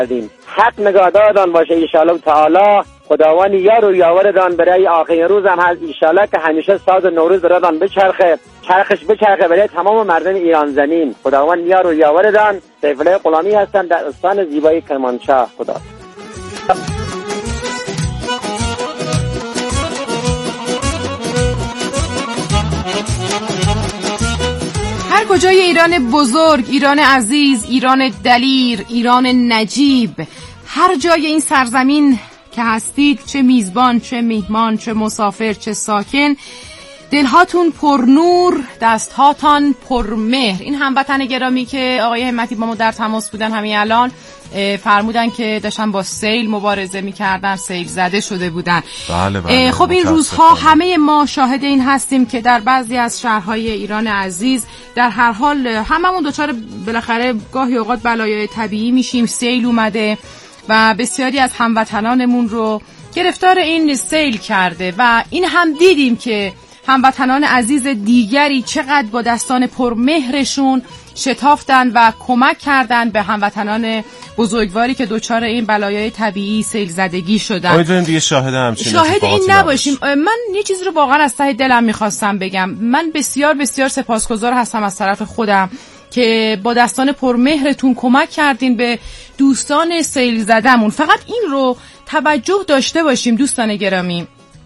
کردیم. حق نگهدارتان باشه انشاءالله تعالی. خداوند یار و یاورتان برای آخرین روز هم هست انشاءالله که همیشه ساز نوروز براتان بچرخه، چرخش بچرخه برای تمام مردم ایران زمین. خداوند یار و یاورتان. سیفالله غلامی هستم در استان زیبای کرمانشاه. خدا هر کجای ایران بزرگ، ایران عزیز، ایران دلیر، ایران نجیب، هر جای این سرزمین که هستید، چه میزبان، چه میهمان، چه مسافر، چه ساکن، دلهاتون پر نور، دستهاتان پر مهر. این هموطن گرامی که آقای همتی با ما در تماس بودن همین الان فرمودن که داشتن با سیل مبارزه میکردن، سیل زده شده بودن. بله خب این روزها همه ما شاهد این هستیم که در بعضی از شهرهای ایران عزیز در هر حال هممون دچار بالاخره گاهی اوقات بلایای طبیعی میشیم. سیل اومده و بسیاری از هموطنانمون رو گرفتار این سیل کرده و این هم دیدیم که هموطنان عزیز دیگری چقدر با دستان پرمهرشون شتافتن و کمک کردن به هموطنان بزرگواری که دوچار این بلایای طبیعی سیل زدگی شدن. امیدواریم دیگه شاهد این نباشیم. من یه چیزی رو واقعا از ته دلم میخواستم بگم. من بسیار بسیار سپاسگزار هستم از طرف خودم که با دستان پرمهرتون کمک کردین به دوستان سیل زدمون. فقط این رو توجه داشته باشیم دوستان گرامی،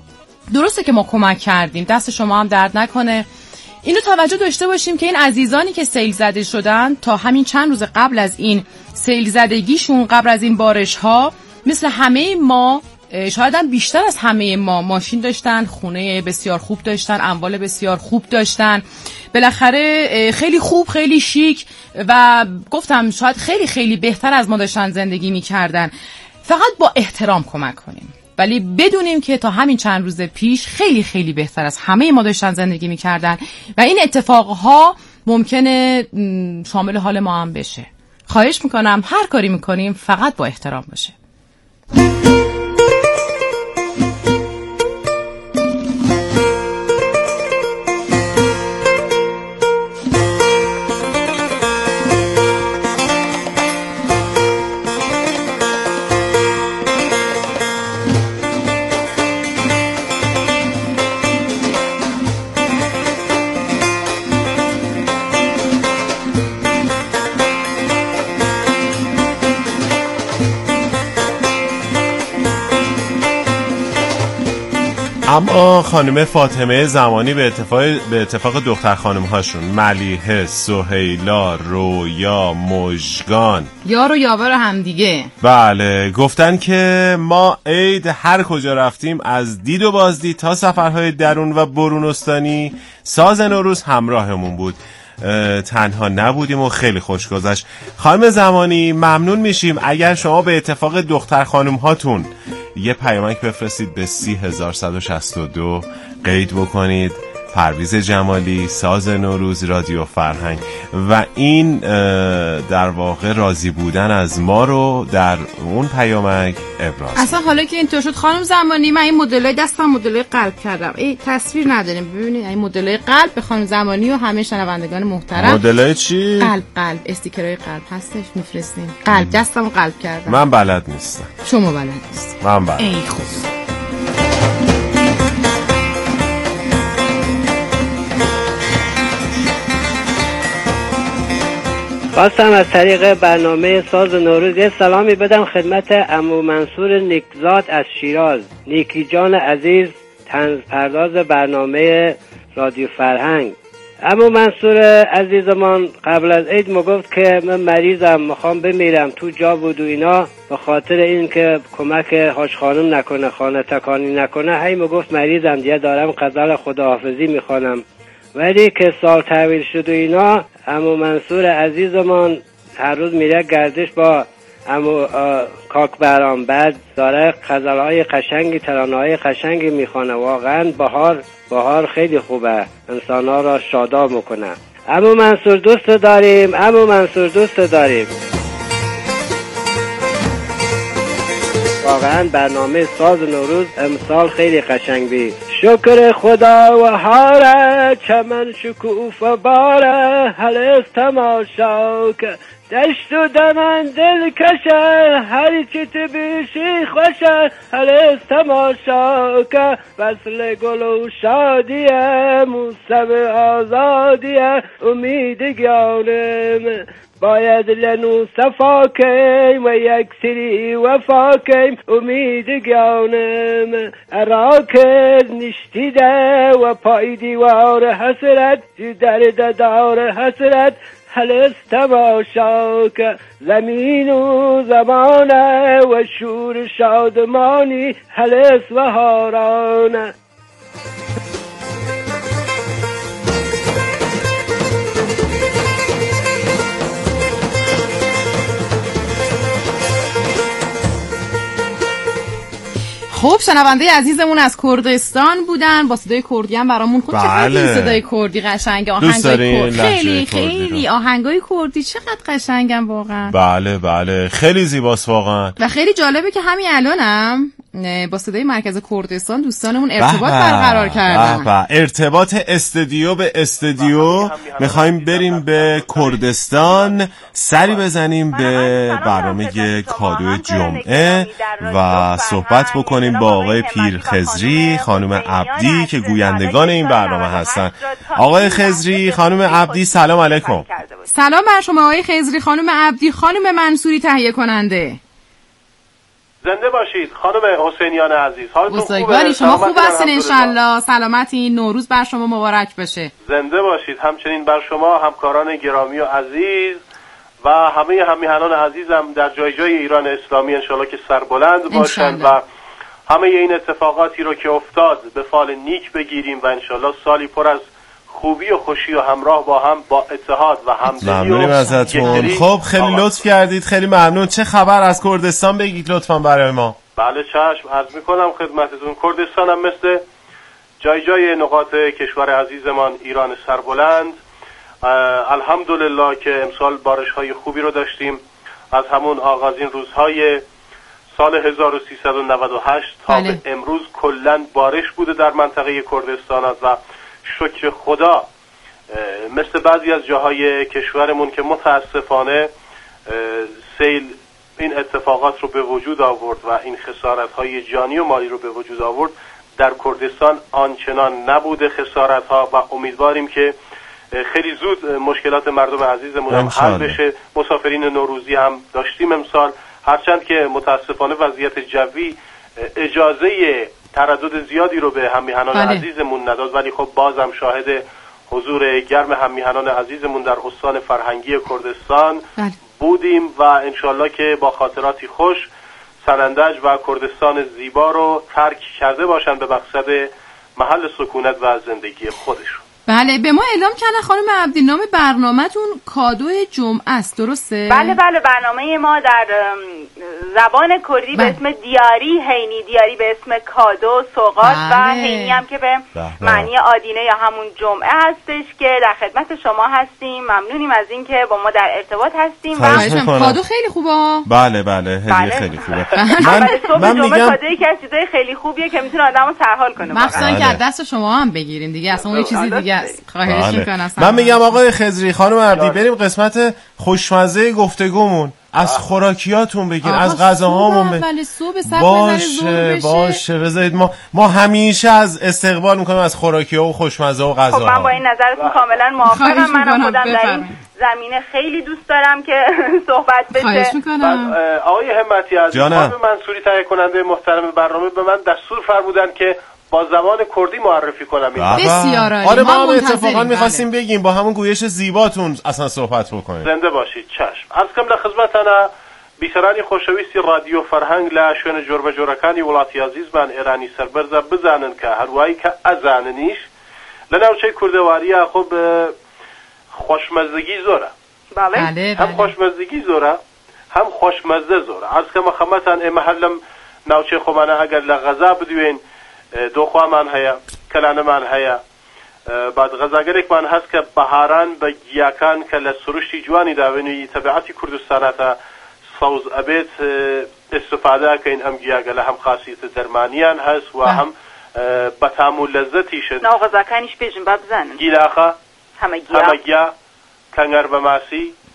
درسته که ما کمک کردیم، دست شما هم درد نکنه. اینو توجه داشته باشیم که این عزیزانی که سیل زده شدن تا همین چند روز قبل از این سیل زدگیشون، قبل از این بارش ها، مثل همه ما، شاید هم بیشتر از همه ما، ماشین داشتن، خونه بسیار خوب داشتن، اموال بسیار خوب داشتن، بالاخره خیلی خوب، خیلی شیک و گفتم شاید خیلی خیلی بهتر از ما داشتن زندگی میکردن. فقط با احترام کمک کنیم، ولی بدونیم که تا همین چند روز پیش خیلی خیلی بهتر از همه ما داشتن زندگی میکردن و این اتفاقها ممکنه شامل حال ما هم بشه. خواهش میکنم هر کاری میکنیم فقط با احترام باشه. اما خانم فاطمه زمانی به اتفاق دختر خانم هاشون ملیحه، سهیلا، رویا، مژگان، یار و یاور هم دیگه، بله، گفتن که ما عید هر کجا رفتیم از دید و بازدید تا سفرهای درون و برون استانی ساز نوروز همراهمون بود، تنها نبودیم و خیلی خوش گذشت. خانم زمانی ممنون میشیم اگر شما به اتفاق دختر خانم هاتون یه پیامک بفرستید به 30162 قید بکنید پرویز جمالی، ساز نوروز، رادیو فرهنگ، و این در واقع راضی بودن از ما رو در اون پیامک ابراز. اصلا حالا که اینطور شد خانم زمانی، من این مدلای دستم مدلای قلب کردم. این تصویر نداریم، ببینید این مدلای قلب به خانم زمانی و همه شنوندگان محترم. مدلای چی؟ قلب استیکرای قلب هستش میفرستیم. قلب دستم قلب کردم. من بلد نیستم. شما بلد نیستی. من بلد. ای خوب. خواستم از طریق برنامه ساز نوروز یه سلامی بدم خدمت عمو منصور نیکزاد از شیراز، نیکی جان عزیز، طنز پرداز برنامه رادیو فرهنگ. عمو منصور عزیزمان قبل از عید گفت که من مریضم، میخوام بمیرم، تو جا بود و اینا، به خاطر این که کمک هاش خانم نکنه، خانه تکانی نکنه، هی گفت مریضم دیگه، دارم غزل خداحافظی میخوانم. ولی که سال تحویل شد و اینا، عمو منصور عزیزمان هر روز میره گردش با عمو کاک برام، بعد داره غزلهای قشنگی، ترانه‌های قشنگی میخوانه. واقعا بهار خیلی خوبه، انسان‌ها را شاداب میکنه. عمو منصور دوست داریم، عمو منصور دوست داریم. واقعا برنامه ساز نوروز امسال خیلی قشنگ بود. شکر خدا و هاره، چمن شکوفه باره، هل است تماشا که دشت و دمن دل کشن هری چی تو بیشی خوشن هل تماشا که وصل گل و شادیه موسم آزادیه امید گیانم باید لنو صفا کیم و یک سری وفا کیم امید گیانم اراکز نشتیده و پای دیوار حسرت در دار حسرت هلست تماشا که زمین و زمانه و شور شادمانی هلست و هارانه. خب شنونده عزیزمون از کردستان بودن با صدای کردی هم برامون خود چقدر صدای کردی قشنگه آهنگای خیلی خیلی آهنگای کردی چقدر قشنگن واقعا. بله بله خیلی زیباست واقعا و خیلی جالبه که همین الانم با صدای مرکز کردستان دوستانمون ارتباط برقرار کردن. ارتباط استودیو به استودیو میخوایم بریم به کردستان سری بزنیم به برنامه کادو جمعه و صحبت بکنیم با آقای پیر خضری خانم عبدی که گویندگان این برنامه هستن. آقای خضری خانم عبدی سلام علیکم. سلام بر شما آقای خضری خانم عبدی خانم منصوری تهیه کننده. زنده باشید خانم حسینیان عزیز. حالتون خوبه؟ شما خوب هستین انشالله سلامتین نوروز بر شما مبارک باشه. زنده باشید همچنین بر شما همکاران گرامی و عزیز و همه همیهنان عزیزم در جای جای ایران اسلامی انشالله که سربلند باشند و همه این اتفاقاتی رو که افتاد به فال نیک بگیریم و انشالله سالی پر از خوبی و خوشی و همراه با هم با اتحاد و همدلی. ممنونیم ازتون. خب خیلی لطف کردید خیلی ممنون. چه خبر از کردستان بگید لطفا برای ما. بله چشم عرض میکنم خدمتتون. کردستان هم مثل جای جای نقاط کشور عزیزمان ایران سربلند الحمدلله که امسال بارش های خوبی رو داشتیم از همون آغازین روزهای سال 1398 تا به امروز کلن بارش بوده در منطقه کردستان و شکر خدا مثل بعضی از جاهای کشورمون که متاسفانه سیل این اتفاقات رو به وجود آورد و این خسارت‌های جانی و مالی رو به وجود آورد در کردستان آنچنان نبوده خسارت‌ها و امیدواریم که خیلی زود مشکلات مردم عزیزمون هم حل بشه. مسافرین نوروزی هم داشتیم امسال هرچند که متاسفانه وضعیت جوی اجازه تردد زیادی رو به همیهنان عزیزمون نداد ولی خب بازم شاهد حضور گرم همیهنان عزیزمون در استان فرهنگی کردستان بودیم و انشالله که با خاطراتی خوش سنندج و کردستان زیبا رو ترک کرده باشن به مقصد محل سکونت و زندگی خودشون. بله به ما اعلام کردن خانم عبدی نام برنامه‌تون کادو جمعه است درسته؟ بله برنامه ما در زبان کردی به اسم دیاری هینی دیاری به اسم کادو سوغات و هینی هم که به معنی آدینه یا همون جمعه هستش که در خدمت شما هستیم. ممنونیم از این که با ما در ارتباط هستیم و کادو خیلی خوبه. بله هدیه خیلی خوبه. من میگم کادویی که چیزای خیلی خوبیه که میتونه آدمو سرحال کنه مخصوصا که از دست شما هم بگیریم دیگه اصلا اون چیزی دیگه خواهش میکنم. من میگم آقای خضری خانم عبدی بریم قسمت خوشمزه گفتگومون از خوراکیاتون بگین از غذاهامون باشه بذارید ما همیشه از استقبال میکنیم از خوراکی‌ها و خوشمزه و غذاها. خب من با این نظرتون کاملا موافقم. من خودم در این زمینه خیلی دوست دارم که صحبت بشه. خواهش میکنم. آقای همتی عزیز خانم منصوری تهیه کننده محترم برنامه به من دستور فرمودن که با زبان کردی معرفی کنم این. بسیار عالی. آره ما هم اتفاقا می‌خواستیم بگیم با همون گویش زیباتون اصلا صحبت بکنیم. زنده باشید چشم. عرض کنم لخدمتنا بیسرانی خوشویستی رادیو فرهنگ لا شوێنە جۆربە جۆرەکانی وڵاتی عزیزمان ئێرانی سەربەرزە بزانن کە هەروایی کە ئەزاننیش لە ناوچەی کوردەواریە خۆ خۆشمەزگی زۆرە. هەم خۆشمەزگی زۆرە هەم خۆشمەزە زۆرە. عرض کەمە خەمەتان ئێمە هەر لەم ناوچەی خۆمانە ئەگەر لە غەزا بدوێن دۆخوامان هەیە کەلانەمان هەیە بعد غەزاگەرێکمان هەست کە بەهاران بە گیاکان کە لە سروشتی جوانی داوێنی تەبیعەتی کوردستانەتە سەوز ئەبێت استفادەکەین ئەم گیاگە لە هەم خاصیتە دەرمانیان هەست و هەم بەتام و لەزەتیشن. ناو غەزاکانیش پێشم با بزانن. گیلاخە هەمەگیا کەنگەر بە ماسی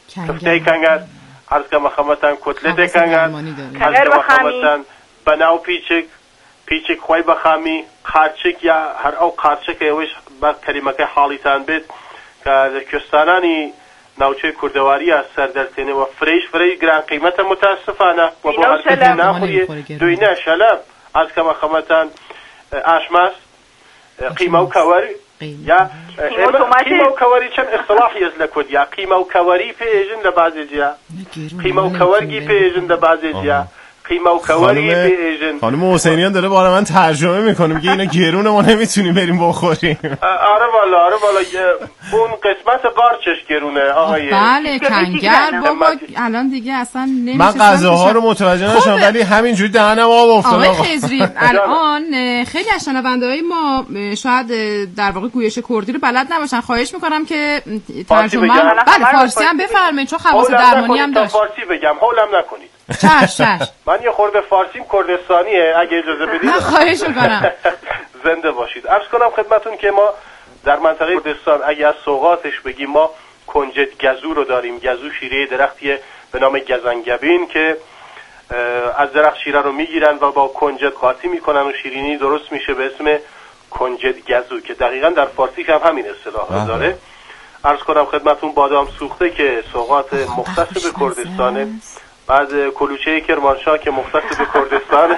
کفته کنگر عرض که مخمتن کتلت کنگر کنگر بخمی بناو پیچک خوی بخمی قارچک یا هر او قارچک اوش با کلمه که حالیتان بید که کستانانی ناوچه کردواری از سردرتینه و فریش گران قیمت متاسفانه و با هر کسی نخوری دوینه شلم از که مخمتن آشماس قیمه و کواری یا قیمه و کواری چند اصطلاحی از لکود یا قیمه و کواری پیجن لبازی جیا قیمه و کوارگی پیجن لبازی جیا قیمه و کواری پیجن خانم حسینیان داره برای من ترجمه میکنه که اینا گرونه ما نمیتونیم بریم بخوریم. آره والا اون قسمت قارچش گرونه آقای بله کنگر بابا الان دیگه اصلا نمیشه. من غذاها رو متوجه نشدم ولی همینجوری دهنم آب افتاد. آقای خضری الان خیلی از شنونده‌های ما شاید در واقع گویش کردی رو بلد نباشن، خواهش میکنم که ترجمه بله فارسی هم بفرمایید چون خواص درمانی هم داشت. فارسی بگم هولم نکنید. چش من یه خورده فارسیم کردستانیه اگه اجازه بدید. خواهش میکنم. زنده باشید. عرض کنم خدمتون که ما در منطقه کردستان اگه از سوغاتش بگیم ما کنجد گزو رو داریم. گزو شیره درختیه به نام گزنگبین که از درخت شیره رو میگیرن و با کنجد قاطی میکنن و شیرینی درست میشه به اسم کنجد گزو که دقیقاً در فارسی هم همین اصطلاح داره. عرض کنم خدمتون بادام سوخته که سوغات مختص به کردستانه، بعد کلوچه کرمانشاه که مختص به کردستانه.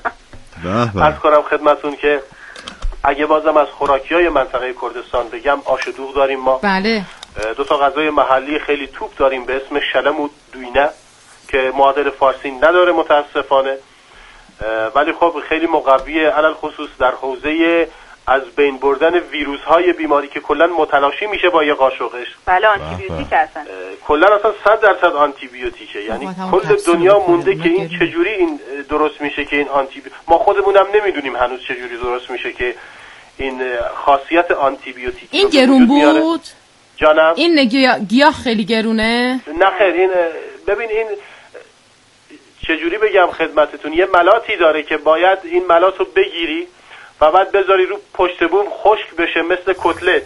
عرض کنم خدمتون که اگه بازم از خوراکی‌های منطقه کردستان بگم آش دوغ داریم ما. بله. دو تا غذای محلی خیلی توپ داریم به اسم شلم و دوینه که معادل فارسی نداره متاسفانه، ولی خب خیلی مقویه علل خصوص در حوزه از بین بردن ویروس های بیماری که کلا متلاشی میشه با یه قاشقش. بله آنتی بیوتیک هستن. کلا اصلا 100% آنتی بیوتیکه، یعنی کل دنیا مونده که این چجوری این درست میشه که این ما خودمونم نمیدونیم هنوز چجوری درست میشه که این خاصیت آنتی بیوتیک. این گرون بود؟ جانم این گیاه خیلی گرونه؟ نه خیر، این ببین این چجوری بگم خدمتتون، یه ملاتی داره که باید این ملات رو بگیری و بعد بذاری رو پشت بوم خشک بشه مثل کتلت.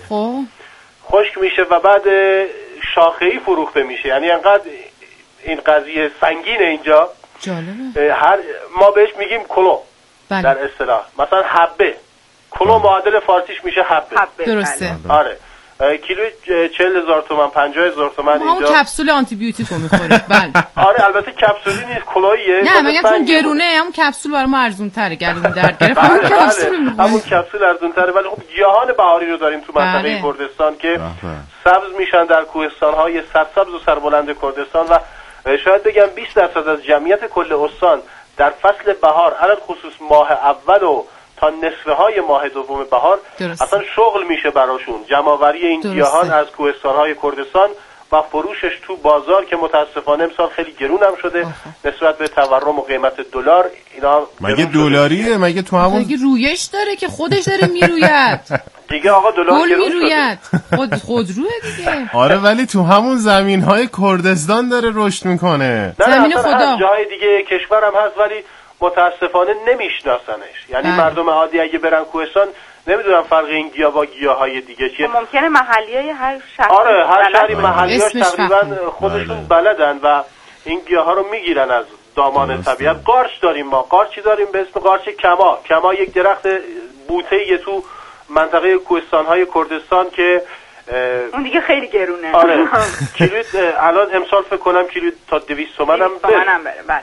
خشک میشه و بعد شاخه‌ای فروخته میشه، یعنی انقدر این قضیه سنگینه اینجا. جالبه. ما بهش میگیم کلو. بله. در اصطلاح مثلا حبه کلو معادل فارسیش میشه حبه. درسته. آره کیلو 40,000 تومان 50,000 تومان اینجا. همون کپسول آنتی بیوتیک رو میخوره. بله. آره البته کپسولی نیست، کلویه. نه مگه چون گرونه همون کپسول برای ما ارزون تره، گلوم درد گرفت. همون کپسول ارزون تره، ولی خب گیاهان بهاری رو داریم تو منطقه کردستان که سبز میشن در کوهستان‌های سرسبز و سربلند کردستان و شاید بگم 20% از جمعیت کل استان در فصل بهار علل خصوص ماه اول و تا نصفه های ماه دوم بهار اصلا شغل میشه براشون جمع‌آوری این گیاهان از کوهستان‌های کردستان و فروشش تو بازار که متاسفانه امسال خیلی گرون هم شده نسبت به تورم و قیمت دلار. اینا مگه دلاریه؟ مگه تو همون مگه رویش داره که خودش داره میروید دیگه آقا دلار گرون میروید خودروه دیگه. آره ولی تو همون زمین‌های کردستان داره رشد میکنه. زمین خدا جای دیگه کشورم هست ولی متاسفانه نمیشناسنش، یعنی مردم عادی اگه برن کوهستان نمیدونم فرق این گیاه با گیاهای دیگه چیه. ممکنه محلیای هر شهر آره هر شهری محلیاش تقریبا خودشون بلدن و این گیاها رو میگیرن از دامان طبیعت. قارچ داریم ما، قارچی داریم به اسم قارچ کما یک درخت بوته‌ای تو منطقه کوهستان‌های کردستان که اون دیگه خیلی گرونه. آره کیلو الان امسال فکر کنم کیلو تا 200 تومن هم بره. بله.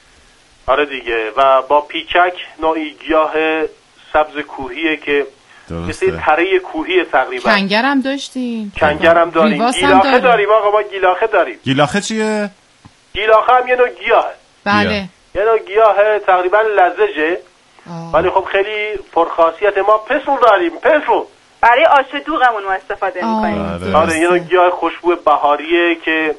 آره دیگه و با پیچک نوعی گیاه سبز کوهیه که مثل تره کوهی تقریبا. کنگرم داشتیم. کنگرم داریم. گیلاخه داریم آقا، ما گیلاخه داریم. گیلاخه چیه؟ گیلاخه هم یه نوع گیاهه. بله. یه نوع گیاه تقریبا لزجه ولی خب خیلی پرخاصیت. ما پسول داریم، پسول برای آش دوغمون ما استفاده می‌کنیم. آره یه نوع گیاه خوشبو بهاریه که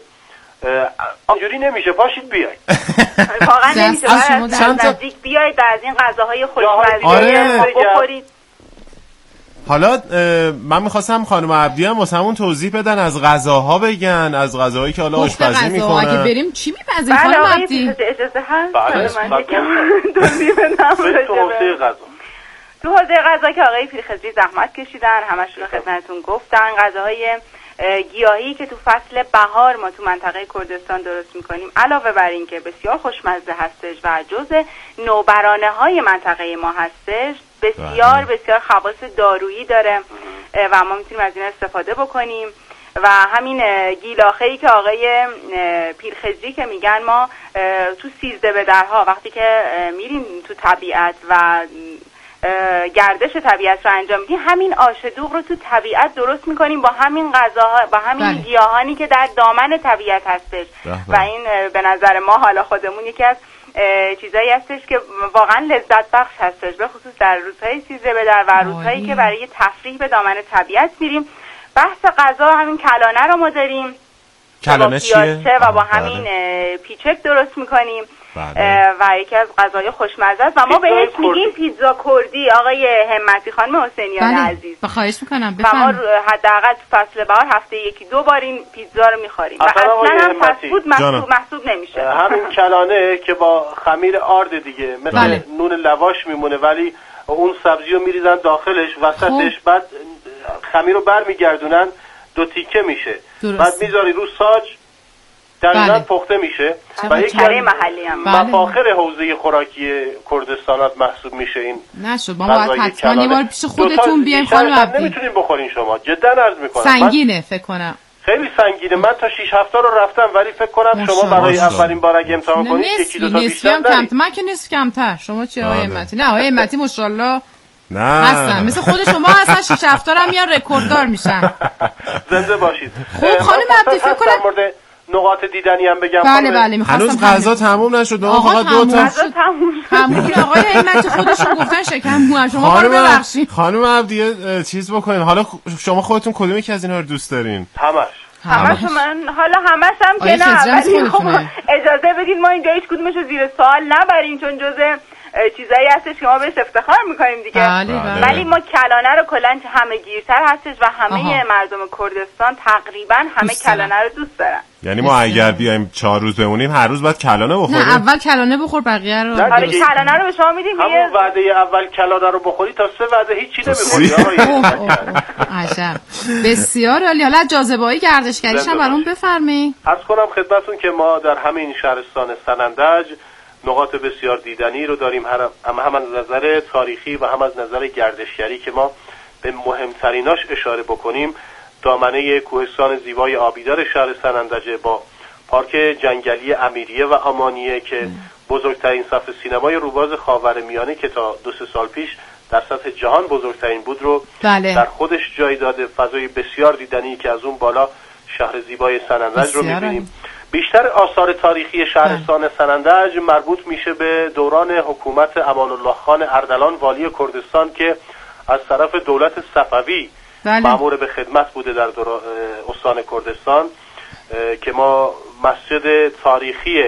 اینجوری نمیشه، پاشید بیاید. واقعا نمیشه، باید از نزدیک بیاید از این غذاهای خوشمزه بخورید. حالا من میخواستم خانم عبدی هم واسه همون توضیح بدن، از غذاها بگن، از غذاهایی که حالا آشپزی میکنن. اگه بریم چی میپزیم خانم عبدی؟ اجازه هست؟ بله من یکم توضیح بدم تو حوزه غذا. تو حوزه غذا که آقای پیرخضری زحمت کشیدن، همشون خدمتتون گفتن. غذاهای گیاهی که تو فصل بهار ما تو منطقه کردستان درست میکنیم علاوه بر این که بسیار خوشمزه هستش و جزء نوبرانه های منطقه ما هستش، بسیار بسیار خواص دارویی داره و ما میتونیم از این استفاده بکنیم. و همین گیلاخه‌ای که آقای پیرخزی که میگن، ما تو 13 بدرها وقتی که میریم تو طبیعت و گردش طبیعت رو انجام میدیم، همین آش دوغ رو تو طبیعت درست میکنیم با همین غذاها، با همین گیاهانی که در دامن طبیعت هستش. و این به نظر ما حالا خودمون یکی از چیزایی هستش که واقعا لذت بخش هستش، به خصوص در روزهای 13 بدر و روزهایی که برای تفریح به دامن طبیعت میریم. بحث غذا همین کلانه رو ما داریم، کلانه چیه؟ و با همین پیچک درست میکنیم و یکی از غذای خوشمزه است و ما بهش میگیم پیتزا کردی. آقای همتی، خانم حسینیان عزیز، خواهش میکنم و ما حداقل تو فصل بهار هفته 1-2 بار این پیتزا رو میخوریم و اصلا هم فست فود محسوب نمیشه. همین کلانه که با خمیر آرد دیگه مثل نون لواش میمونه، ولی اون سبزی رو میریزن داخلش وسطش، بعد خمیر رو برمیگردونن 2 تیکه میشه، بعد میذاری رو ساج دقیقاً پخته میشه و یک محلی هم مفاخر حوزه خوراکی کردستان محسوب میشه. این نشد ما باید حتما یه بار پیش خودتون بیایم خانم عبدی. نمیتونین بخورین شما، جدا عرض میکنم. سنگینه فکر کنم، خیلی سنگینه. من تا 6 هفته رو رفتم، ولی فکر کنم شما برای اولین بار اگه امتحان کنید 1-2 تا بیشتر نرید. من که نصف کمتر. شما چی آقای همتی؟ نه آقای همتی ماشاءالله نه هستن مثل خود شما هستن، 6 هفته هم میان رکورددار میشن. زنده باشید. خوب خانم عبدی فکر کنم مورد نقاط دیدنی هم بگم. بله هنوز غذا تموم نشد، فقط 2 تا تموم. آقای همتی خودشون گفتن شکم موام. شما ما رو ببخشید. خانم عبدی چیز بکنین، حالا شما خودتون کدوم یکی از اینا رو دوست دارین؟ همش من حالا همش هم که نه، ولی خب اجازه بدید ما اینجا هیچ کدومش رو زیر سوال نبریم، چون جزء چیزایی هستش که ما بهش افتخار میکنیم دیگه. ولی ما کلانه رو کلا همه گیرتر هستش و همه مردم کردستان تقریبا همه کلانه رو دوست دارن. یعنی ما اگر بیایم 4 روز بمونیم هر روز باید کلانه بخوریم؟ نه اول کلانه بخور بقیه رو. آره کلانه رو به شما میدیم. همون وعده اول کلانه رو بخوری تا 3 وعده هیچی نمیخوری. عجب، بسیار عالی. حالا جاذبه‌های گردشگریش هم برام بفرمایید. عرض کنم خدمتتون که ما در همین شهرستان سنندج نقاط بسیار دیدنی رو داریم، هم از نظر تاریخی و هم از نظر گردشگری. که ما به مهمتریناش اشاره بکنیم، دامنه کوهستان زیبای آبیدار شهر سنندج با پارک جنگلی امیریه و آمانیه که بزرگترین صف سینمای روباز خاورمیانه که تا 2-3 سال پیش در سطح جهان بزرگترین بود رو در خودش جای داده. فضای بسیار دیدنی که از اون بالا شهر زیبای سنندج رو می‌بینیم. بیشتر آثار تاریخی شهرستان سنندج مربوط میشه به دوران حکومت امان الله خان اردلان والی کردستان که از طرف دولت صفوی مأمور به خدمت بوده در استان کردستان، که ما مسجد تاریخی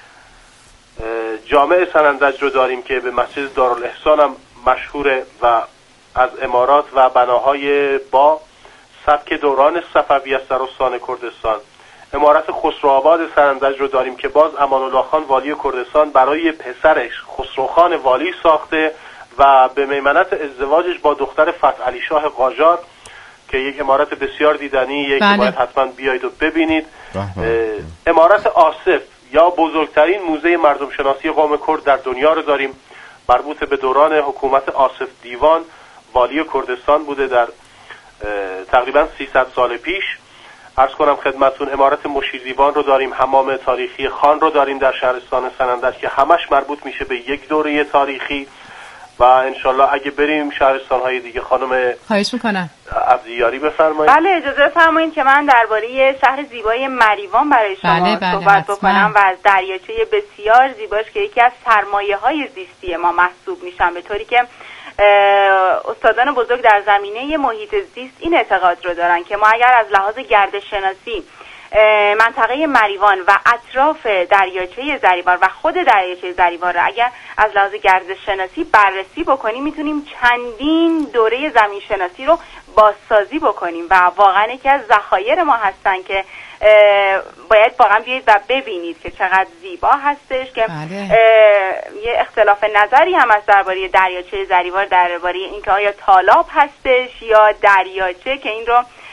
جامع سنندج رو داریم که به مسجد دارالاحسان هم مشهوره و از عمارات و بناهای با سبک دوران صفوی است در استان کردستان. عمارت خسروآباد سنندج رو داریم که باز امان الله خان والی کردستان برای پسرش خسروخان والی ساخته و به میمنت ازدواجش با دختر فتح علی شاه قاجار، که یک عمارت بسیار دیدنیه که باید حتما بیایید و ببینید. عمارت آصف یا بزرگترین موزه مردم شناسی قوم کرد در دنیا رو داریم، مربوط به دوران حکومت آصف دیوان والی کردستان بوده در تقریبا 300 سال پیش. عرض کنم خدمتون عمارت مشیر دیوان رو داریم، حمام تاریخی خان رو داریم در شهرستان سنندج که همش مربوط میشه به یک دوره تاریخی. و انشالله اگه بریم شهرستان‌های دیگه خانم خواهش میکنم عبدیاری بفرمایید. بله اجازه بفرمایید که من درباره شهر زیبای مریوان برای شما صحبت بکنم و از دریاچه بسیار زیباش که یکی از سرمایه‌های زیستی ما محسوب میشن، به طوری که استادان بزرگ در زمینه محیط زیست این اعتقاد رو دارن که ما اگر از لحاظ گردش‌شناسی منطقه مریوان و اطراف دریاچه زریوار و خود دریاچه زریوار را اگر از لحاظ گردش‌شناسی بررسی بکنیم، میتونیم چندین دوره زمین شناسی رو بازسازی بکنیم و واقعا یکی از ذخایر ما هستن که باید واقعا بیایید و ببینید که چقدر زیبا هستش. که یه اختلاف نظری هم از درباره دریاچه زریوار، درباره اینکه آیا تالاب هستش یا دریاچه، که این رو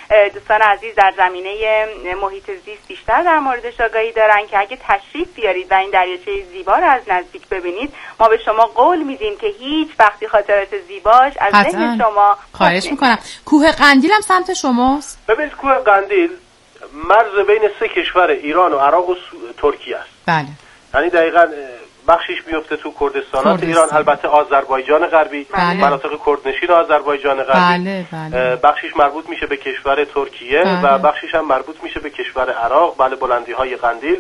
دوستان عزیز در زمینه محیط زیست بیشتر در موردش آگاهی دارن که اگه تشریف بیارید و این دریاچه زیبا رو از نزدیک ببینید، ما به شما قول میدیم که هیچ وقتی خاطرات زیباش از ذهن شما خواهش میکنم. کوه قندیل هم سمت شماست؟ ببینید کوه قندیل مرز بین سه کشور ایران و عراق و ترکیه است. بله. یعنی دقیقاً بخشیش میفته تو کردستانات ایران، البته آذربایجان غربی، مناطق کردنشین آذربایجان غربی. بخشیش مربوط میشه به کشور ترکیه و بخشیش هم مربوط میشه به کشور عراق. بله، بلندی های قندیل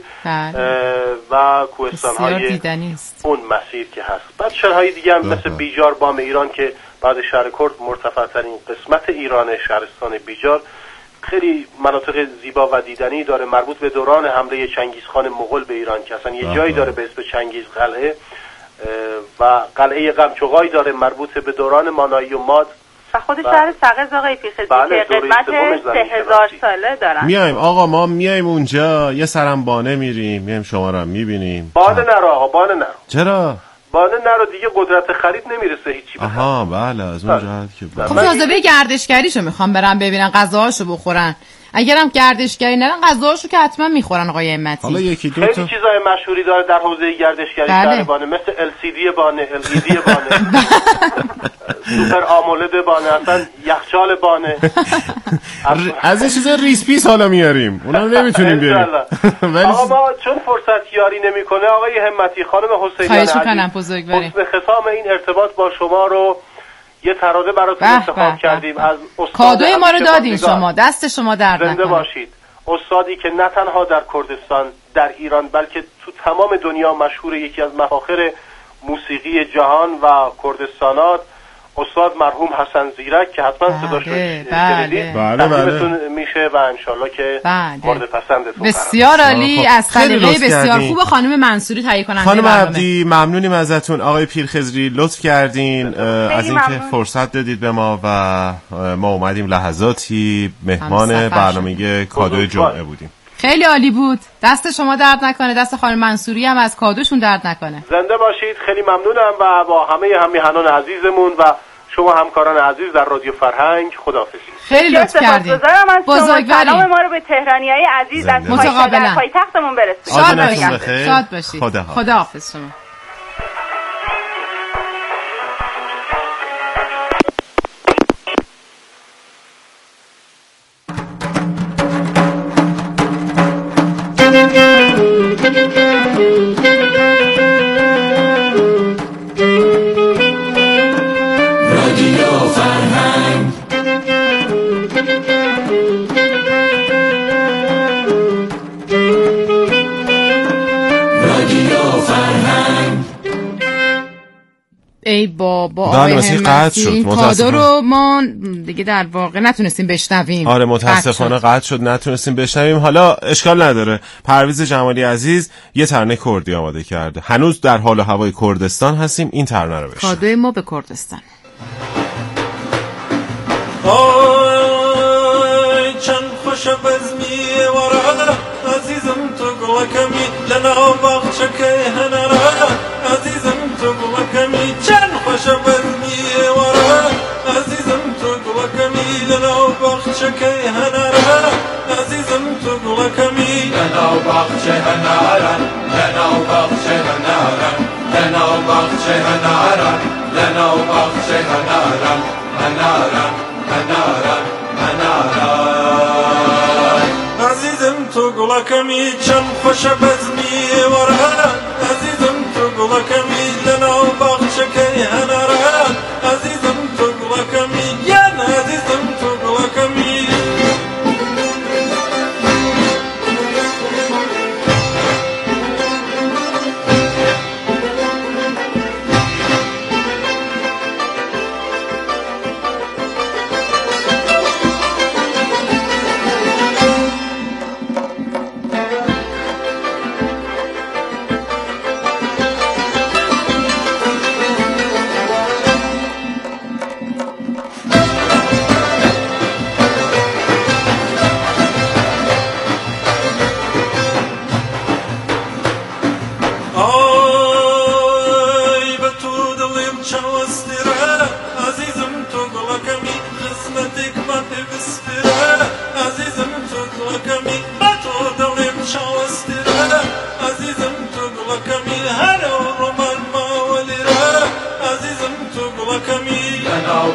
و کوهستان های اون مسیر که هست. بعد شهرهای دیگه هم مثل بیجار بام ایران که بعد شهر کرد مرتفع ترین قسمت ایران، شهرستان بیجار خیلی مناطق زیبا و دیدنی داره، مربوط به دوران حمله چنگیزخان مغول به ایران که اصلا یه جایی داره به اسم چنگیز قلعه و قلعه قمچوغای داره مربوط به دوران مانایی و ماد و خود شهر سقز آقای پیخزی که قدمت 3000 ساله دارن. میایم آقا، ما میایم اونجا یه سرم بانه میریم، میایم شما رو هم میبینیم. بانه نرو آقا، بانه نرو. چرا؟ بانه نرو دیگه، قدرت خرید نمیرسه هیچی. آها بله، از اون جهت که خب جاذبه گردشگریشو میخوام برم ببینن، غذاهاشو بخورن. اگرم گردشگری نرن غذاهاشو که حتما میخورن آقای همتی. حالا یکی دو تا خیلی چیزای مشهوری داره در حوزه گردشگری شهر بانه، مثل LCD بانه، LED بانه، سوپر آمولد بانه، اصلا یخچال بانه. از این چیزا ریسپیس حالا میاریم، اونا نمیتونیم بیاریم. آقا ما چون فرصت یاری نمیکنه آقای همتی، خانم حسینیان عزیز، حسن ختام این ارتباط با شما رو یه تراده براتون انتخاب کردیم از استاد کادوی ما رو دادین شما، دست شما درد نکنه. زنده باشید. استادی که نه تنها در کردستان، در ایران، بلکه تو تمام دنیا مشهور، یکی از مفاخر موسیقی جهان و کردستانات، استاد مرحوم حسن زیرک که حتما صداش رو شنیدید. بله میشه و انشالله که مورد پسندتون بسیار عالی. از سلیقه بسیار خوب خانم منصوری تهیه کننده خانم عبدی ممنونیم ازتون. آقای پیرخضری لطف کردین از اینکه فرصت دادید به ما و ما اومدیم لحظاتی مهمان برنامه کادو جمعه بودیم. خیلی عالی بود. دست شما درد نکنه، دست خانم منصوری هم از کادوشون درد نکنه. زنده باشید. خیلی ممنونم و با همه همیهنان عزیزمون و شما همکاران عزیز در رادیو فرهنگ خداحافظی. خیلی لطف کردین. بزرگواریم. سلام ما رو به تهرانیای عزیز از پایتختمون برسونید. شاد باشید. خداحافظ شما. ای بابا آقای همتی، کادو رو ما دیگه در واقع نتونستیم بشنویم. آره متاسفانه قطع شد، نتونستیم بشنویم. حالا اشکال نداره، پرویز جمالی عزیز یه ترانه کردی آماده کرده. هنوز در حال و هوای کردستان هستیم، این ترانه رو بشنویم. کادوی ما به کردستان. آی چند خوش بزمی ورا عزیزم تو گلکمی لنا باغچه هنرا عزیزم تو گلکمی چند خوش بزمی ورا عزیزم تو گلکمی لنا باغچه هنرا عزیزم تو گلکمی لنا باغچه هنرا لنا باغچه هنرا لنا باغچه هنرا لنا باغچه هنرا هنرا هنرا هنرا عزیزم تو گلکمی چند خوش بزمی ورا عزیزم تو گلکمی لنا باغچه هنرا عزیزم تو گلکمی یان عزیزم تو گلکمی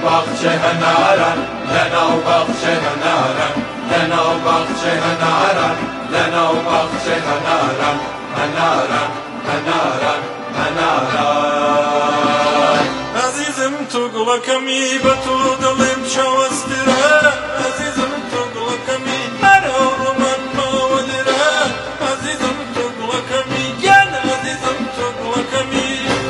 باغچه هنارم لنو باغچه هنارم لنو باغچه هنارم لنو باغچه هنارم هنارم هنارم هنارم عزیزم تو گلکمی به تو دلم چوستره عزیزم تو گلکمی مرا رو من ماودره عزیزم تو گلکمی گل عزیزم تو گلکمی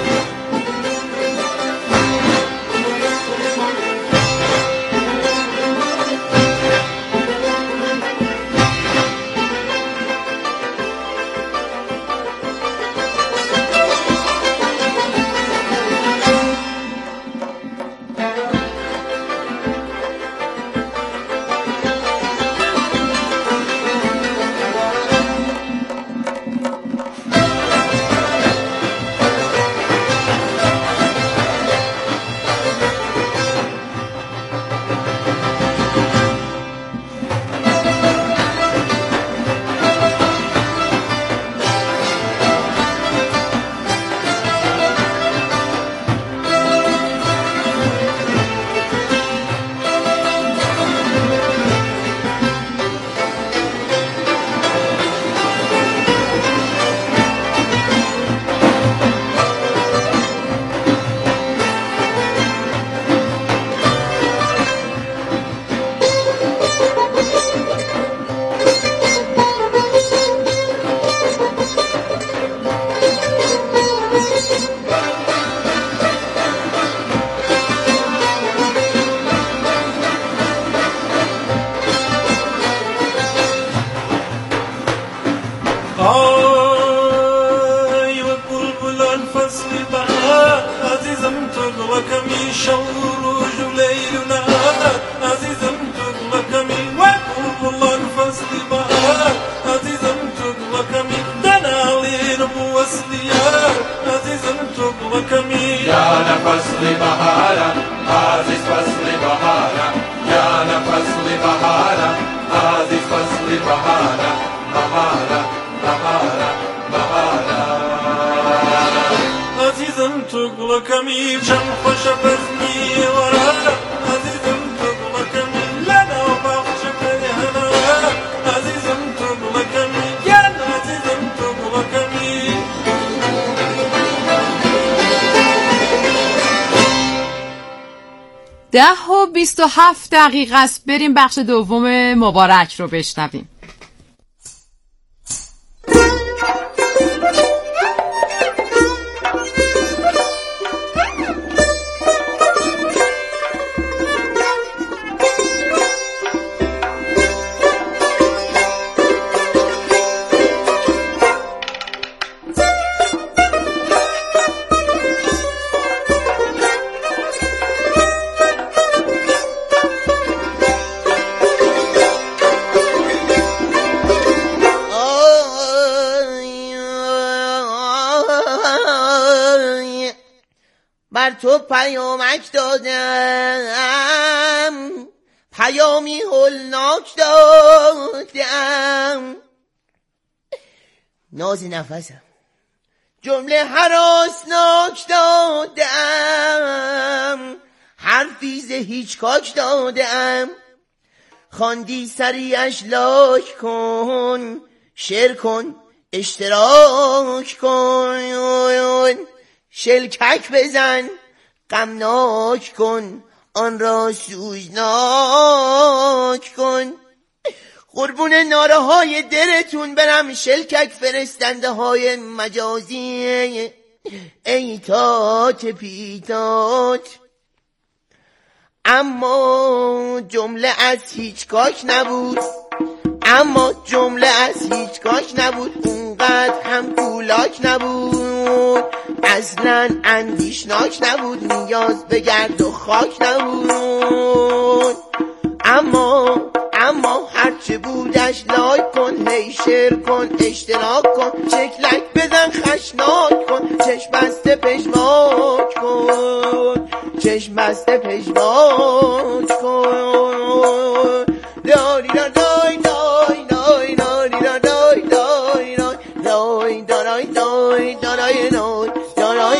ده و 27 دقیقه است. بریم بخش دوم مبارک رو بشنویم. بر تو پیامک دادم پیامی هولناک دادم ناز نفسم جمله هراسناک دادم حرفی ز هیچکاک دادم خواندی سریعش لایک کن شیر کن اشتراک کن شلکک بزن غمناک کن آن را سوزناک کن قربون ناره های درتون برم شلکک فرستنده های مجازی ای تات پیتات اما جمله از هیچکاک نبود اونقدر هم کولاک نبود اصلا اندیشناک نبود نیاز به گرد و خاک نبود اما هرچه بودش لایک کن هی شیر کن اشتراک کن چکلک بزن خشناک کن چشم بسته پژواک کن داری